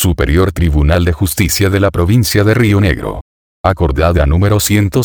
Superior Tribunal de Justicia de la Provincia de Río Negro. Acordada número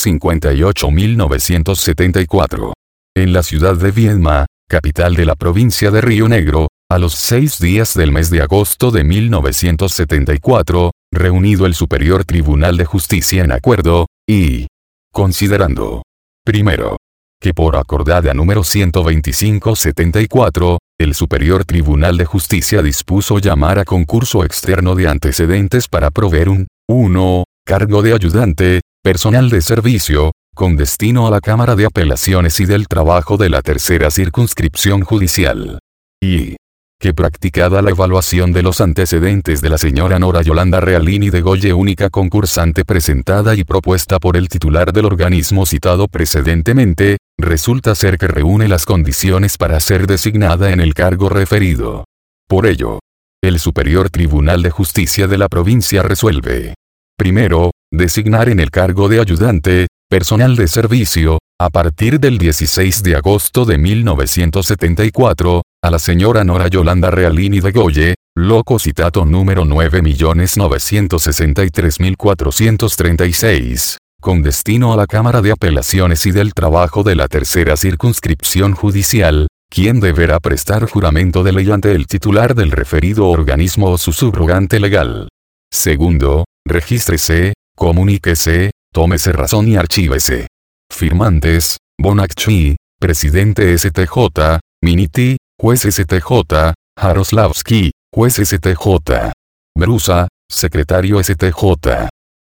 158.974. En la ciudad de Viedma, capital de la provincia de Río Negro, a los 6 días del mes de agosto de 1974, reunido el Superior Tribunal de Justicia en acuerdo, y considerando, primero, que por acordada número 125/74, el Superior Tribunal de Justicia dispuso llamar a concurso externo de antecedentes para proveer un 1. Cargo de ayudante, personal de servicio, con destino a la Cámara de Apelaciones y del Trabajo de la Tercera Circunscripción Judicial. Y que practicada la evaluación de los antecedentes de la señora Nora Yolanda Realini de Goye, única concursante presentada y propuesta por el titular del organismo citado precedentemente, resulta ser que reúne las condiciones para ser designada en el cargo referido. Por ello, el Superior Tribunal de Justicia de la provincia resuelve: primero, designar en el cargo de ayudante, personal de servicio, a partir del 16 de agosto de 1974, a la señora Nora Yolanda Realini de Goye, loco citato número 9.963.436, con destino a la Cámara de Apelaciones y del Trabajo de la Tercera Circunscripción Judicial, quien deberá prestar juramento de ley ante el titular del referido organismo o su subrogante legal. Segundo, regístrese, comuníquese, tómese razón y archívese. Firmantes: Bonacci, presidente STJ, Miniti, juez STJ, Jaroslavsky, juez STJ. Brusa, secretario STJ.